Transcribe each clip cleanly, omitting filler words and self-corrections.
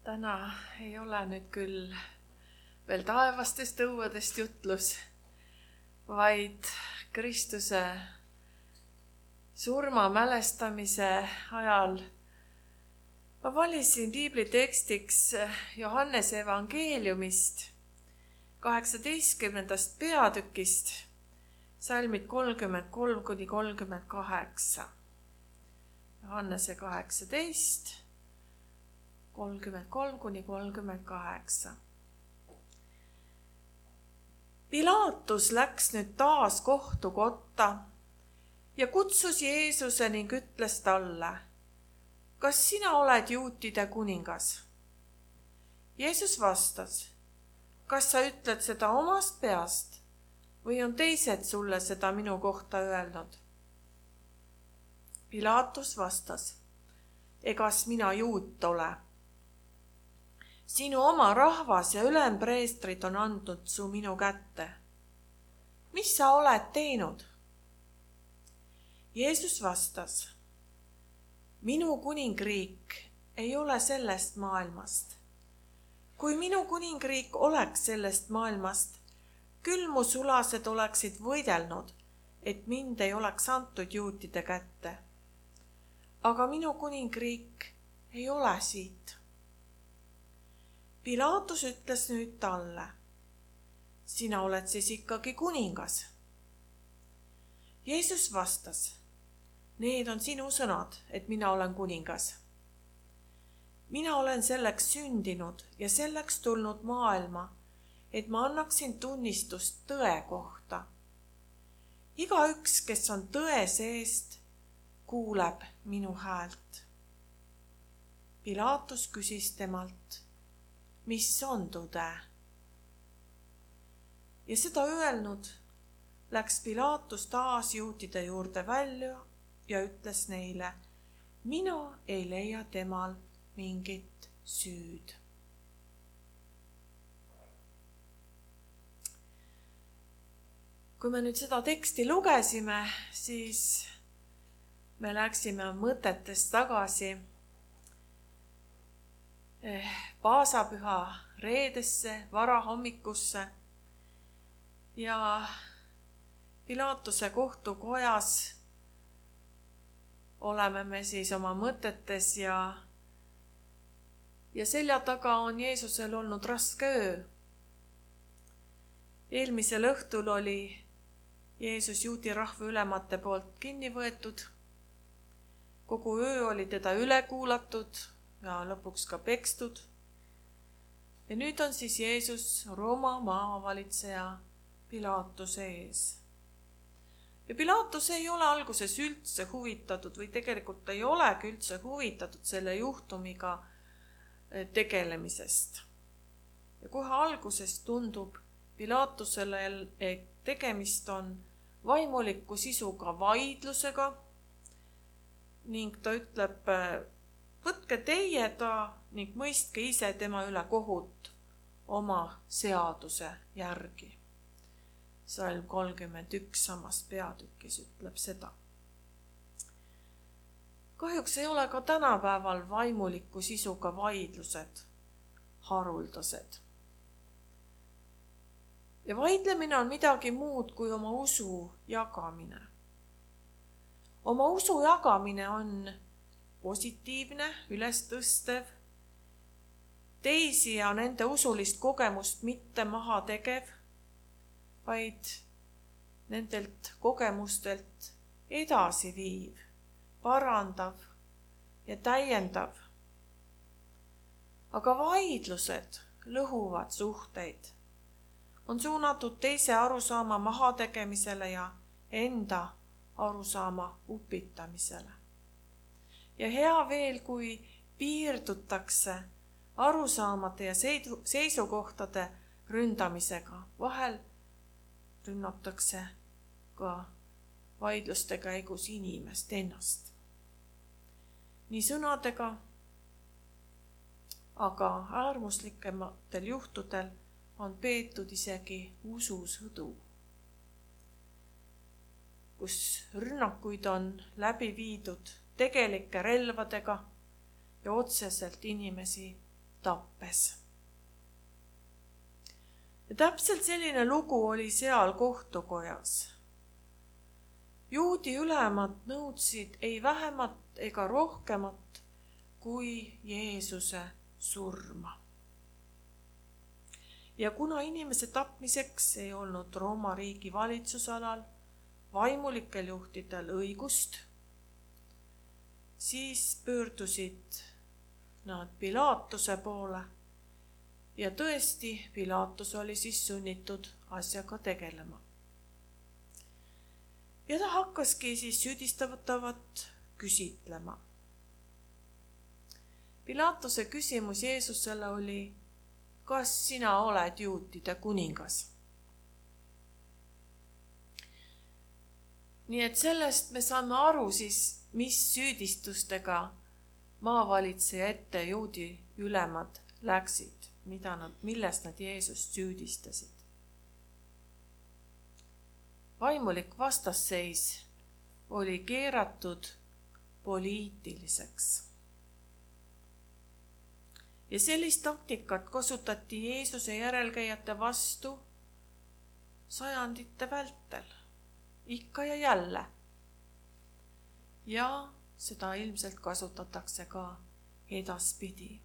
Täna ei ole nüüd küll veel taevastest õuedest jutlus, vaid Kristuse surma mälestamise ajal ma valisin piiblitekstiks Johannese evangeeliumist 18. peatükist, salmid 33-38. Johannese 18, 33-38. Pilaatus läks nüüd taas kohtukotta ja kutsus Jeesuse ning ütles talle: kas sina oled juutide kuningas? Jeesus vastas: kas sa ütled seda omast peast või on teised sulle seda minu kohta öelnud? Pilaatus vastas: egas mina juut ole. Sinu oma rahvas ja ülempreestrid on andnud su minu kätte. Mis sa oled teinud? Jeesus vastas: minu kuningriik ei ole sellest maailmast. Kui minu kuningriik oleks sellest maailmast, küll mu sulased oleksid võidelnud, et mind ei oleks antud juutide kätte. Aga minu kuningriik ei ole siit. Pilaatus ütles nüüd talle: sina oled siis ikkagi kuningas. Jeesus vastas: need on sinu sõnad, et mina olen kuningas. Mina olen selleks sündinud ja selleks tulnud maailma, et ma annaksin tunnistust tõe kohta. Igaüks, kes on tõe seest, kuuleb minu häält. Pilaatus küsis temalt: mis on tõde? Ja seda öelnud, läks Pilaatus taas juutide juurde välja ja ütles neile: mina ei leia temal mingit süüd. Kui me nüüd seda teksti lugesime, siis me läksime mõtetes tagasi paasapüha reedesse, varahommikusse ja Pilaatuse kohtukojas oleme me siis oma mõtetes ja selja taga on Jeesusel olnud raske öö. Eelmisel õhtul oli Jeesus juudi rahva ülemate poolt kinni võetud. Kogu öö oli teda üle kuulatud ja lõpuks ka pekstud. Ja nüüd on siis Jeesus Rooma maavalitseja Pilaatuse ees. Ja Pilaatus ei ole alguses üldse huvitatud või tegelikult ei olegi üldse huvitatud selle juhtumiga tegelemisest. Ja kohe alguses tundub Pilaatusele, et tegemist on vaimuliku sisuga vaidlusega ning ta ütleb: võtke teie ta ning mõistke ise tema üle kohut oma seaduse järgi. Salm 31 samas peatükis ütleb seda. Kahjuks ei ole ka tänapäeval vaimuliku sisuga vaidlused haruldased. Ja vaidlemine on midagi muud kui oma usu jagamine. Oma usu jagamine on positiivne, ülestõstev, teisi ja nende usulist kogemust mitte maha tegev, vaid nendelt kogemustelt edasi viiv, parandav ja täiendav. Aga vaidlused lõhuvad suhteid, on suunatud teise arusaama mahategemisele ja enda arusaama upitamisele. Ja hea veel, kui piirdutakse arusaamade ja seisukohtade ründamisega. Vahel rünnatakse ka vaidluste käigus inimest ennast. Nii sõnadega, aga äärmuslikumatel juhtudel on peetud isegi ususõdu, kus rünnakuid on läbi viidud tegelike relvadega ja otseselt inimesi tappes. Ja täpselt selline lugu oli seal kohtukojas. Juudi ülemad nõudsid ei vähemat ega rohkemat kui Jeesuse surma. Ja kuna inimese tapmiseks ei olnud Rooma riigi valitsusalal vaimulikel juhtidel õigust, siis pöördusid nad Pilaatuse poole ja tõesti Pilaatus oli siis sunnitud asjaga tegelema. Ja ta hakkaski siis süüdistatavat küsitlema. Pilaatuse küsimus Jeesusele oli, kas sina oled juutide kuningas? Nii et sellest me saame aru siis, mis süüdistustega maavalitseja ette juudi ülemad läksid, millest nad Jeesust süüdistasid. Vaimulik vastasseis oli keeratud poliitiliseks. Ja sellist taktikat kasutati Jeesuse järelkäijate vastu sajandite vältel, ikka ja jälle. Ja seda ilmselt kasutatakse ka edaspidi.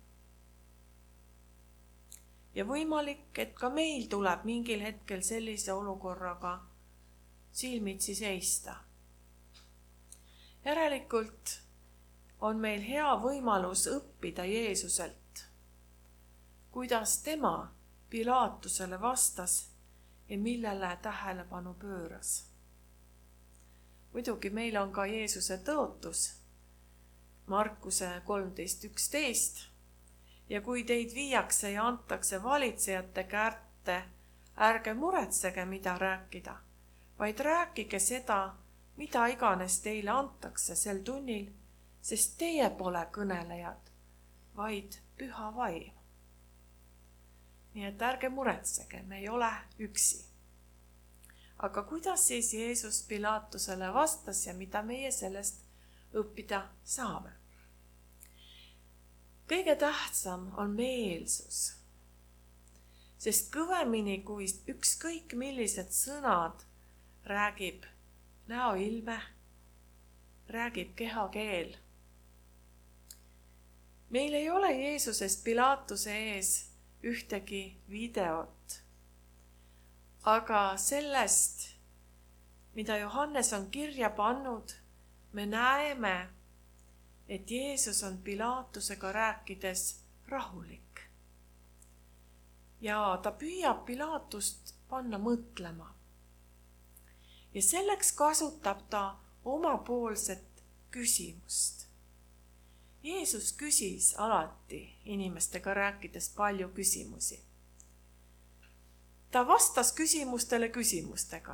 Ja võimalik, et ka meil tuleb mingil hetkel sellise olukorraga silmitsi seista. Järelikult on meil hea võimalus õppida Jeesuselt, kuidas tema Pilaatusele vastas ja millele tähelepanu pööras. Muidugi meil on ka Jeesuse tõotus, Markuse 13:11, ja kui teid viiakse ja antakse valitsejate kätte, ärge muretsege, mida rääkida, vaid rääkige seda, mida iganes teile antakse sel tunnil, sest teie pole kõnelejad, vaid Püha Vaim. Nii et ärge muretsege, me ei ole üksi. Aga kuidas siis Jeesus Pilaatusele vastas ja mida meie sellest õppida saame? Kõige tähtsam on meelsus, sest kõvemini kui ükskõik millised sõnad räägib näoilme, räägib kehakeel. Meil ei ole Jeesusest Pilaatuse ees ühtegi videot, aga sellest, mida Johannes on kirja pannud, me näeme, et Jeesus on Pilaatusega rääkides rahulik. Ja ta püüab Pilaatust panna mõtlema. Ja selleks kasutab ta omapoolset küsimust. Jeesus küsis alati inimestega rääkides palju küsimusi. Ta vastas küsimustele küsimustega.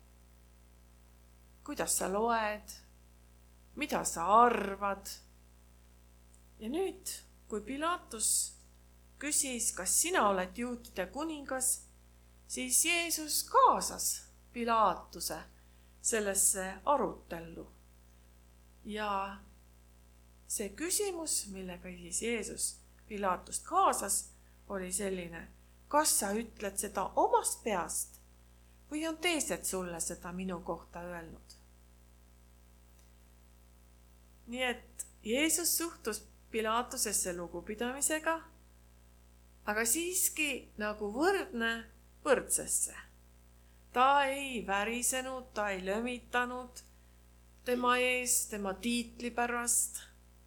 Kuidas sa loed? Mida sa arvad? Ja nüüd, kui Pilaatus küsis, kas sina oled juutide kuningas, siis Jeesus kaasas Pilaatuse sellesse arutellu. Ja see küsimus, millega siis Jeesus Pilaatust kaasas, oli selline, kas sa ütled seda omast peast või on teised sulle seda minu kohta öelnud? Nii et Jeesus suhtus Pilaatusesse lugupidamisega, aga siiski nagu võrdne võrdsesse. Ta ei värisenud, ta ei lömitanud tema ees, tema tiitli pärast.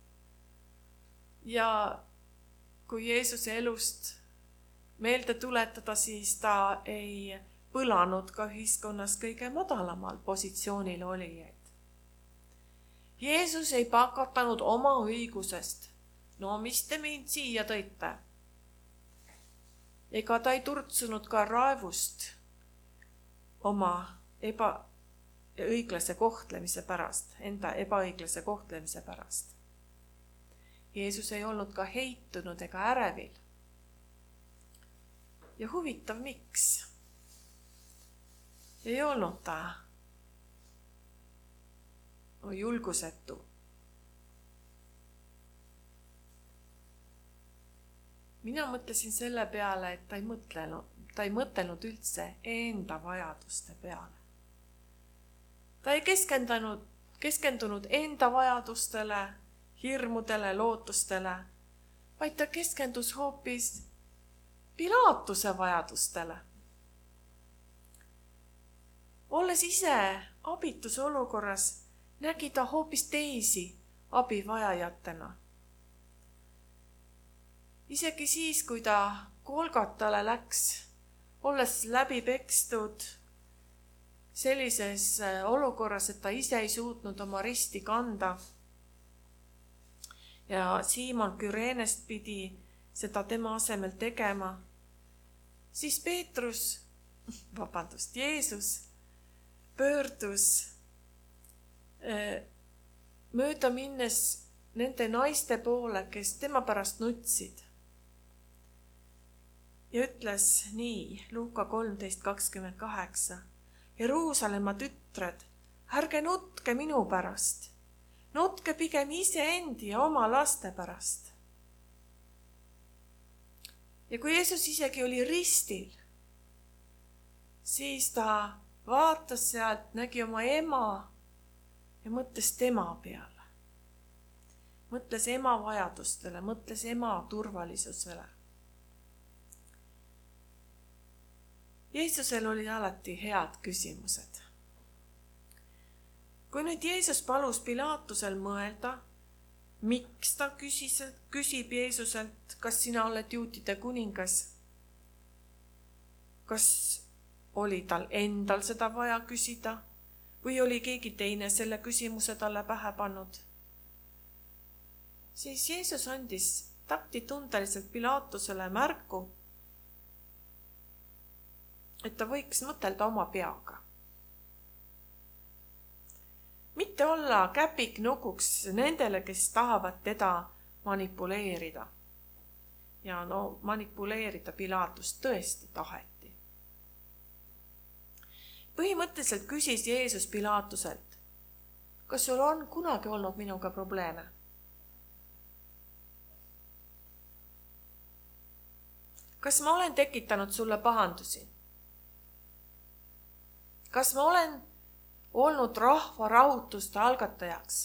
Ja kui Jeesuse elust meelde tuletada, siis ta ei põlanud ka ühiskonnas kõige madalamal positsioonil olijaid. Jeesus ei pakatanud oma õigusest. No mis te mind siia tõite? Ega ta ei turtsunud ka raevust oma õiglase kohtlemise pärast, enda ebaõiglase kohtlemise pärast. Jeesus ei olnud ka heitunud ega ärevil. Ja huvitav, miks? Ei olnud ta julgusetu. mina mõtlesin selle peale, et ta ei mõtelnud üldse enda vajaduste peale. Ta ei keskendunud enda vajadustele, hirmudele, lootustele, vaid ta keskendus hoopis Pilaatuse vajadustele. Olles ise abitus olukorras, nägi ta hoopis teisi abivajajatena. Isegi siis, kui ta Golgatale läks, olles läbi pekstud sellises olukorras, et ta ise ei suutnud oma risti kanda ja Siimon Küreenest pidi seda tema asemel tegema, siis Jeesus pöördus mööda minnes nende naiste poole, kes tema pärast nutsid. Ja ütles nii, Luuka 13:28, Jeruusalemma tütred, ärge nutke minu pärast, nutke pigem iseendi ja oma laste pärast. Ja kui Jeesus isegi oli ristil, siis ta vaatas sealt, nägi oma ema ja mõtles tema peale. Mõtles ema vajadustele, mõtles ema turvalisusele. Jeesusel oli alati head küsimused. Kui nüüd Jeesus palus Pilaatusel mõelda, miks ta küsib Jeesuselt, kas sina oled juutide kuningas? Kas oli tal endal seda vaja küsida või oli keegi teine selle küsimuse talle pähe pannud? Siis Jeesus andis taktitundeliselt Pilaatusele märku, et ta võiks mõtelda oma peaga. Mitte olla käpiknukuks nendele, kes tahavad teda manipuleerida. Ja manipuleerida Pilaatust tõesti taheti. Põhimõtteliselt küsis Jeesus Pilaatuselt, kas sul on kunagi olnud minuga probleeme? Kas ma olen tekitanud sulle pahandusi? Kas ma olen olnud rahva rahutuste algatajaks?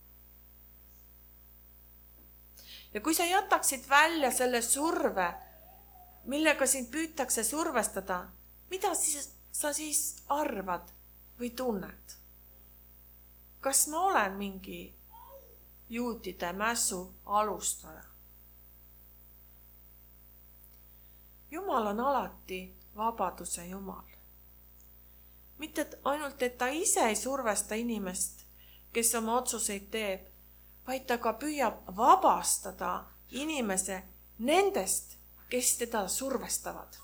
Ja kui sa jätaksid välja selle surve, millega sind püütakse survestada, mida sa siis arvad või tunned? Kas ma olen mingi juutide mässu alustaja? Jumal on alati vabaduse Jumal. Mitte ainult, et ta ise ei survesta inimest, kes oma otsuseid teeb, vaid ta ka püüab vabastada inimese nendest, kes teda survestavad.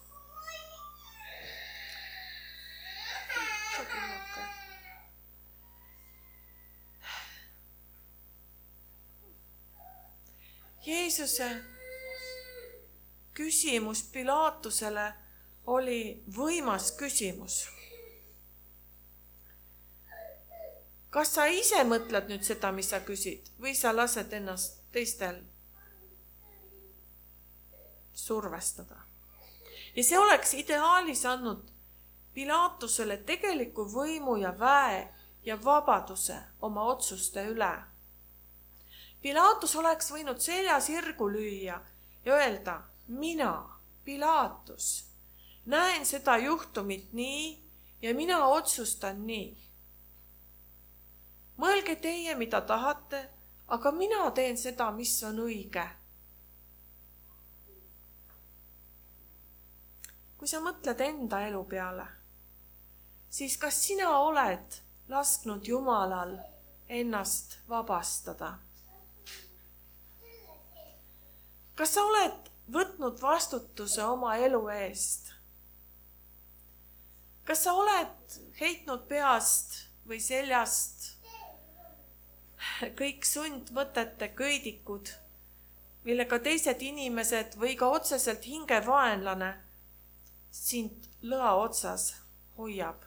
Jeesuse küsimus Pilaatusele oli võimas küsimus. Kas sa ise mõtled nüüd seda, mis sa küsid, või sa lased ennast teistel survestada? Ja see oleks ideaalis andnud Pilaatusele tegeliku võimu ja väe ja vabaduse oma otsuste üle. Pilaatus oleks võinud selja sirgu lüüa ja öelda, mina, Pilaatus, näen seda juhtumit nii ja mina otsustan nii. Mõelge teie, mida tahate, aga mina teen seda, mis on õige. Kui sa mõtled enda elu peale, siis kas sina oled lasknud Jumalal ennast vabastada? Kas sa oled võtnud vastutuse oma elu eest? Kas sa oled heitnud peast või seljast kõik sundmõtete köidikud, millega teised inimesed või ka otseselt hingevaenlane sind lõa otsas hoiab?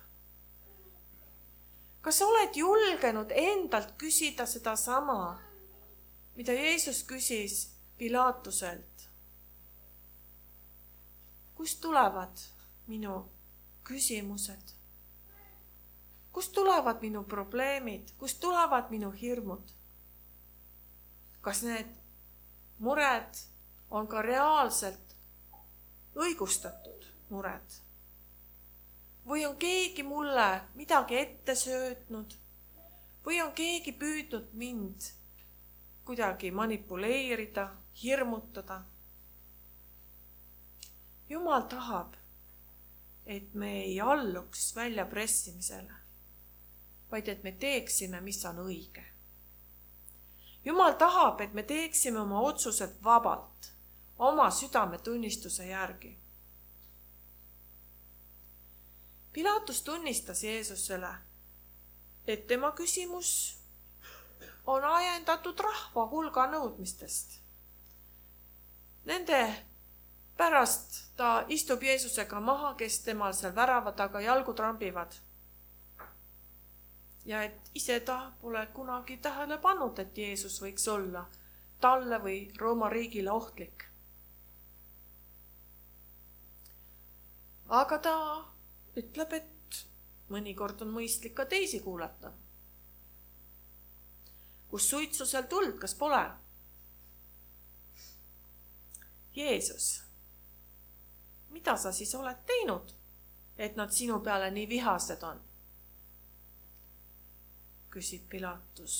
Kas sa oled julgenud endalt küsida seda sama, mida Jeesus küsis Pilaatuselt? kust tulevad minu küsimused? Kust tulevad minu probleemid? Kust tulevad minu hirmud? Kas need mured on ka reaalselt õigustatud mured? Või on keegi mulle midagi ette söötnud? Või on keegi püüdnud mind kuidagi manipuleerida, hirmutada? Jumal tahab, et me ei alluks väljapressimisele, vaid et me teeksime, mis on õige. Jumal tahab, et me teeksime oma otsused vabalt, oma südametunnistuse järgi. Pilatus tunnistas Jeesusele, et tema küsimus on ajendatud rahva hulga nõudmistest. Nende pärast ta istub Jeesusega maha, kes temal seal värava taga jalgu trambivad. Ja et ise ta pole kunagi tähele pannud, et Jeesus võiks olla talle või Rooma riigile ohtlik. Aga ta ütleb, et mõnikord on mõistlik ka teisi kuulata. Kus suitsu seal tuld, kas pole? Jeesus, mida sa siis oled teinud, et nad sinu peale nii vihased on? Küsib Pilatus.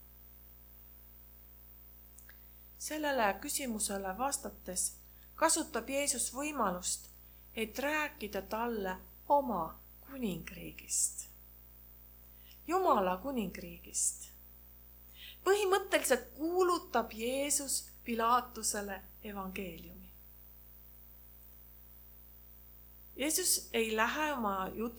Sellele küsimusele vastates kasutab Jeesus võimalust, et rääkida talle oma kuningriigist. Jumala kuningriigist. Põhimõtteliselt kuulutab Jeesus Pilatusele evangeeliumi. Jeesus ei lähe oma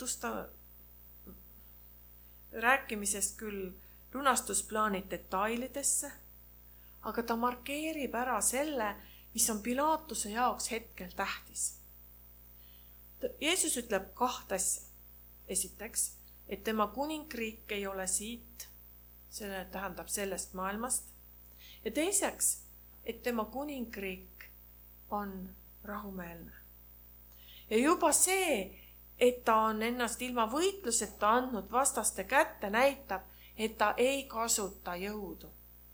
rääkimisest küll lunastusplaani detailidesse, aga ta markeerib ära selle, mis on Pilatuse jaoks hetkel tähtis. Jeesus ütleb 2 asja. Esiteks, et tema kuningriik ei ole siit, see tähendab sellest maailmast. Ja teiseks, et tema kuningriik on rahumeelne. Ja juba see, et ta on ennast ilma võitluseta andnud vastaste kätte, näitab, et ta ei kasuta jõudu.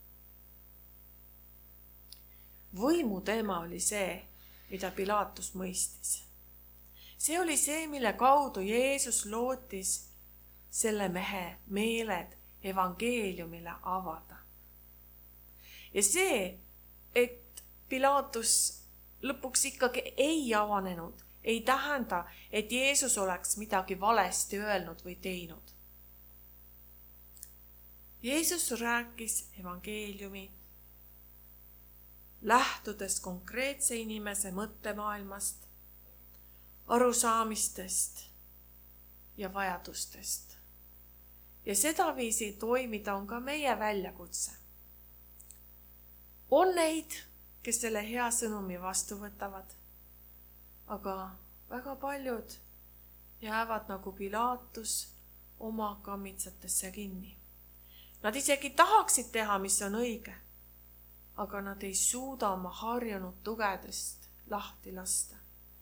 Võimu teema oli see, mida Pilatus mõistis. See oli see, mille kaudu Jeesus lootis selle mehe meeled evangeeliumile avada. Ja see, et Pilatus lõpuks ikkagi ei avanenud, ei tähenda, et Jeesus oleks midagi valesti öelnud või teinud. Jeesus rääkis evangeeliumi lähtudes konkreetse inimese mõttemaailmast, arusaamistest ja vajadustest. Ja sedaviisi toimida on ka meie väljakutse. On neid, kes selle hea sõnumi vastu võtavad, aga väga paljud jäävad nagu Pilatus oma kammitsatesse kinni. Nad isegi tahaksid teha, mis on õige, aga nad ei suuda oma harjunud tugedest lahti lasta.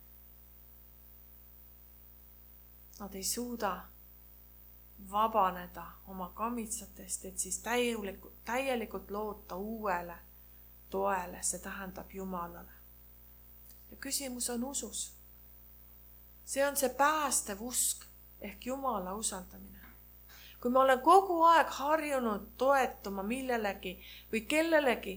Nad ei suuda vabaneda oma kammitsatest, et siis täielikult loota uuele toele, see tähendab Jumalale. Ja küsimus on usus. See on see päästev usk ehk Jumala usaldamine. Kui ma olen kogu aeg harjunud toetuma millelegi või kellelegi,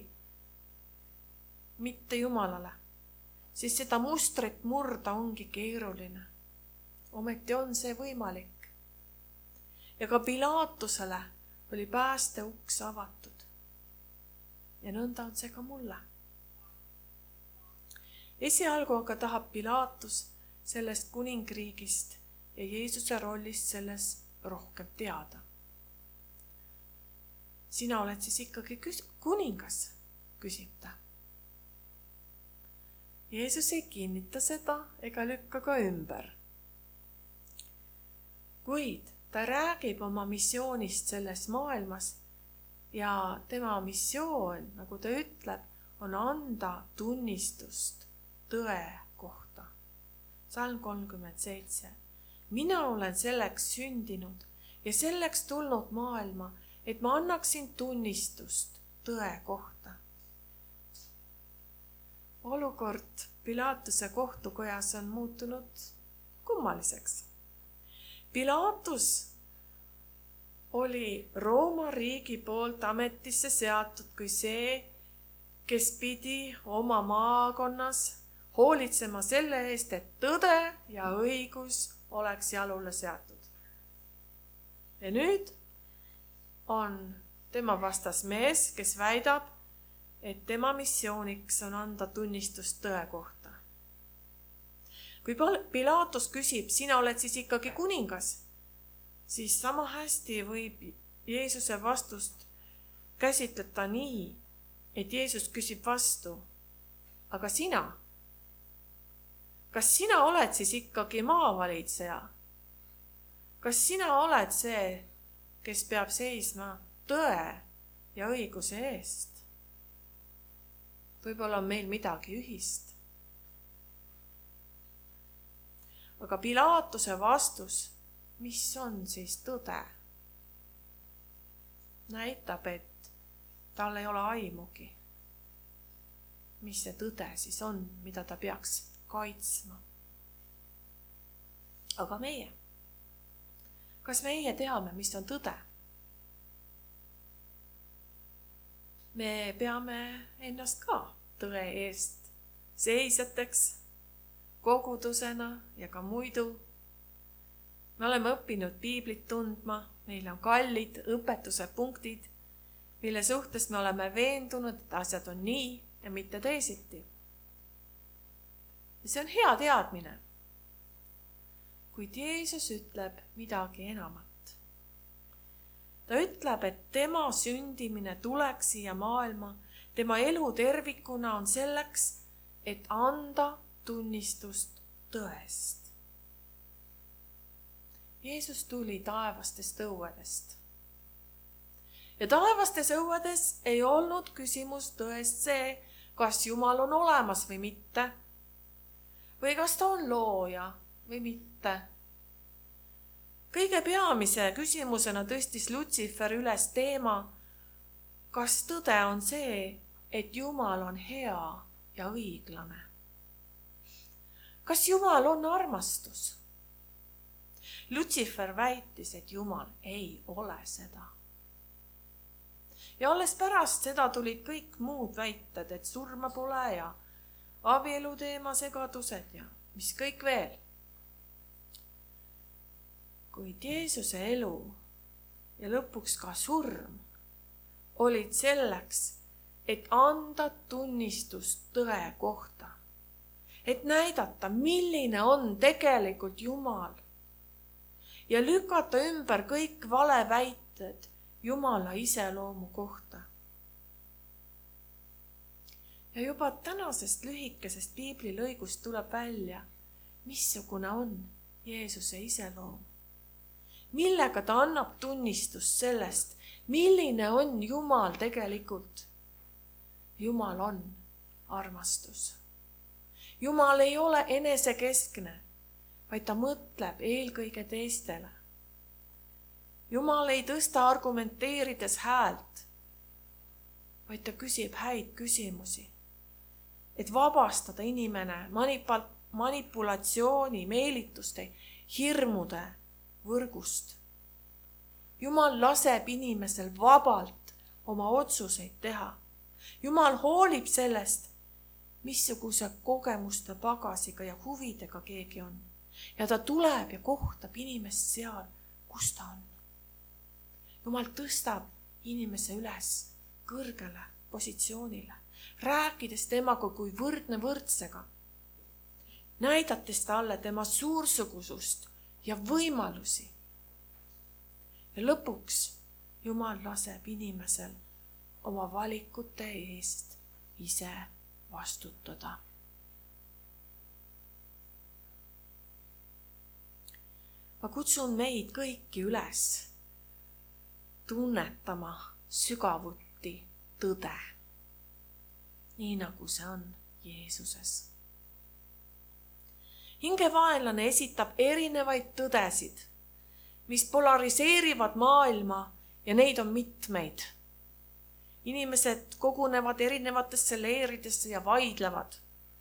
mitte Jumalale, siis seda mustrit murda ongi keeruline. Ometi on see võimalik. Ja ka Pilatusele oli pääste uks avatud. Ja nõnda on see ka mulle. Esialgu aga tahab Pilatus sellest kuningriigist ja Jeesuse rollist selles rohkem teada. Sina oled siis ikkagi kuningas, küsib ta. Jeesus ei kinnita seda ega lükka ka ümber. Kuid ta räägib oma missioonist selles maailmas ja tema missioon, nagu ta ütleb, on anda tunnistust tõe kohta. Salm 37. Mina olen selleks sündinud ja selleks tulnud maailma, et ma annaksin tunnistust tõe kohta. Olukord Pilaatuse kohtukojas on muutunud kummaliseks. Pilaatus oli Rooma riigi poolt ametisse seatud kui see, kes pidi oma maakonnas hoolitsema selle eest, et tõde ja õigus oleks jalule seatud. Ja nüüd on tema vastas mees, kes väidab, et tema missiooniks on anda tunnistust tõe kohta. Kui Pilaatus küsib, sina oled siis ikkagi kuningas, siis sama hästi võib Jeesuse vastust käsitleda nii, et Jeesus küsib vastu, aga sina? Kas sina oled siis ikkagi maavalitseja? Kas sina oled see, kes peab seisma tõe ja õiguse eest? Võib-olla on meil midagi ühist. Aga Pilaatuse vastus, mis on siis tõde? Näitab, et tal ei ole aimugi, mis see tõde siis on, mida ta peaks kaitsma. Aga meie? Kas meie teame, mis on tõde? Me peame ennast ka tõe eest seisjateks, kogudusena ja ka muidu. Me oleme õppinud piiblit tundma, meil on kallid õpetuse punktid, mille suhtes me oleme veendunud, et asjad on nii ja mitte teisiti. Ja see on hea teadmine. Kuid Jeesus ütleb midagi enamat. Ta ütleb, et tema sündimine tuleks siia maailma, tema elu tervikuna on selleks, et anda tunnistust tõest. Jeesus tuli taevastest õuedest. Ja taevastes õuedes ei olnud küsimus tõest see, kas Jumal on olemas või mitte, või kas ta on looja või mitte. Kõige peamise küsimusena tõstis Lutsifer üles teema, kas tõde on see, et Jumal on hea ja õiglane. Kas Jumal on armastus? Lutsifer väitis, et Jumal ei ole seda. Ja alles pärast seda tulid kõik muud väited, et surma pole ja abielu teema segadused ja mis kõik veel. Kuid Jeesuse elu ja lõpuks ka surm olid selleks, et anda tunnistust tõe kohta. Et näidata, milline on tegelikult Jumal ja lükata ümber kõik valeväited Jumala iseloomu kohta. Ja juba tänasest lühikesest piiblilõigust tuleb välja, missugune on Jeesuse iseloom. Millega ta annab tunnistust sellest, milline on Jumal tegelikult. Jumal on armastus. Jumal ei ole enesekeskne, vaid ta mõtleb eelkõige teistele. Jumal ei tõsta argumenteerides häält, vaid ta küsib häid küsimusi, et vabastada inimene manipulatsiooni, meelituste, hirmude võrgust. Jumal laseb inimesel vabalt oma otsuseid teha. Jumal hoolib sellest, missuguse kogemuste pagasiga ja huvidega keegi on. Ja ta tuleb ja kohtab inimest seal, kus ta on. Jumal tõstab inimese üles kõrgele positsioonile, rääkides temaga kui võrdne võrdsega, näidates talle tema suursugusust ja võimalusi. Ja lõpuks Jumal laseb inimesel oma valikute eest ise vastutada. Ma kutsun meid kõiki üles tunnetama sügavuti tõde, nii nagu see on Jeesuses. hingevaenlane esitab erinevaid tõdesid, mis polariseerivad maailma ja neid on mitmeid. Inimesed kogunevad erinevatesse leeridesse ja vaidlevad.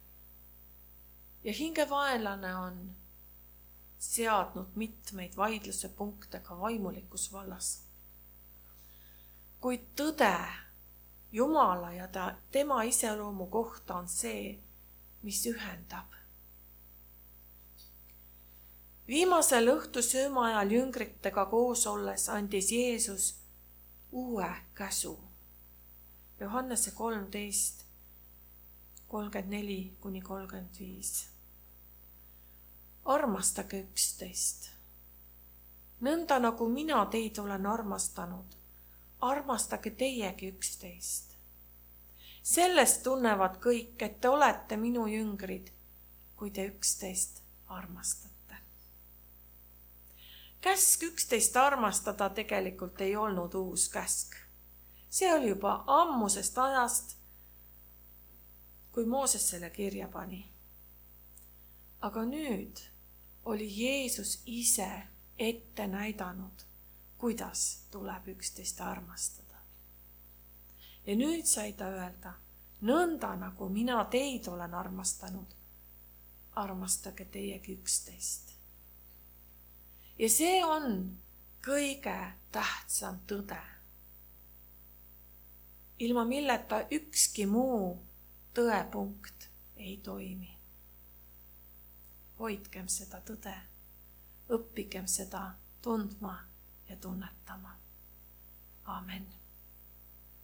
Ja hingevaenlane on seadnud mitmeid vaidluse punkte ka vaimulikus vallas. Kuid tõde Jumala ja tema iseloomu kohta on see, mis ühendab. Viimasel õhtusööma ajal jüngritega koos olles andis Jeesus uue käsu. Johannese 13, 34-35. Armastage üksteist. Nõnda nagu mina teid olen armastanud, armastage teiegi üksteist. Sellest tunnevad kõik, et te olete minu jüngrid, kui te üksteist armastate. Käsk üksteist armastada tegelikult ei olnud uus käsk. See oli juba ammusest ajast, kui Mooses selle kirja pani. Aga nüüd oli Jeesus ise ette näidanud, kuidas tuleb üksteist armastada. Ja nüüd sai ta öelda, nõnda nagu mina teid olen armastanud, armastage teiegi üksteist. Ja see on kõige tähtsam tõde, ilma milleta ükski muu tõepunkt ei toimi. Hoidkem seda tõde, õppigem seda tundma ja tunnetama. Amen.